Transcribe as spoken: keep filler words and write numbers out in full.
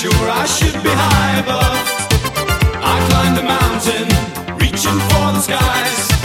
sure I should be high above. I climbed a mountain, reaching for the skies.